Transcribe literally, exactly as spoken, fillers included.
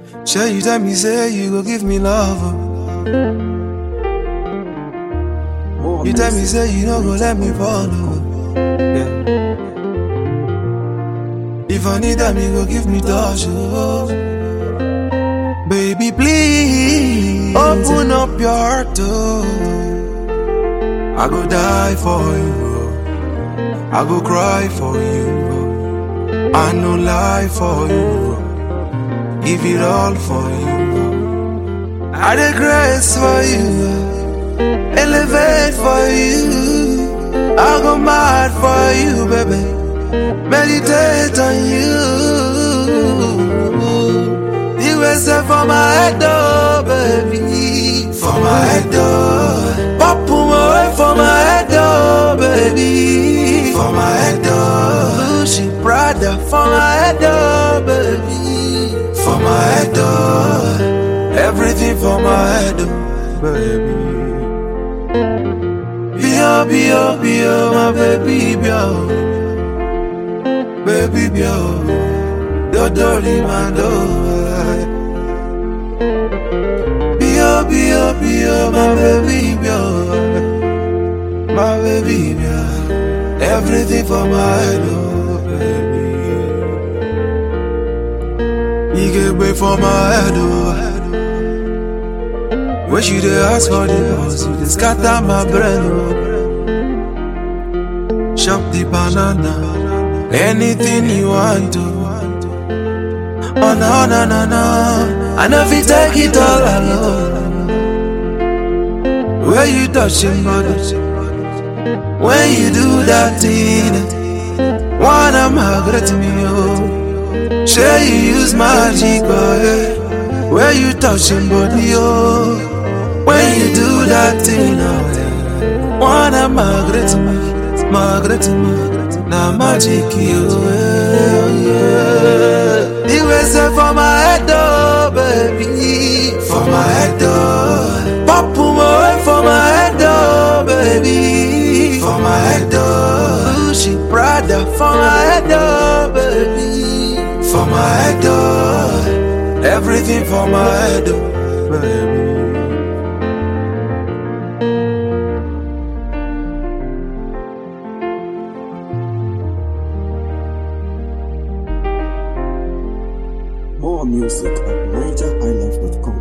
Sure you tell me say you go give me love. More You tell me music. say you no go let me follow. Yeah. If I need them, you go give me touch. Oh. Baby, please open up your heart. Oh. I go die for you. Oh. I go cry for you. Oh. I no lie for you. Oh. Give it all for you. Oh. I dey grace for you. Oh. Elevate for you. I go mad for you, baby. Meditate on you. You will say for my head, oh, baby. For my head, oh. Pop them away for my head, oh, baby. For my head, oh. Lucy Prada for my head, oh, baby. For my head, oh. Everything for my head, oh, baby. Bio, bio, bio, my baby, bio. Baby, bio, do dirty man, do. Bio, bio, bio, my baby, bio, my baby, bio. Everything for my head, oh, baby. You get away for my head, oh. When you dey ask for the boss, you dey scatter my brain, oh. Chop the banana. Anything you want to. Oh no, no, no, no. I know if you take it all alone. Where you touching body, when you do that thing, wanna migrate me, oh. Sure you use magic, oh, yeah. Where you touching body, oh. When you do that thing, oh, yeah. Wanna migrate me, migrate me. Na magic, you, yeah, yeah. You will say for my head, oh, baby. For my head, oh. Pop them away for my head, oh, baby. For my head, oh. Lucy Prada for my head, oh, baby. For my head, oh. Everything for my head, oh, baby. More music at niger high life dot com.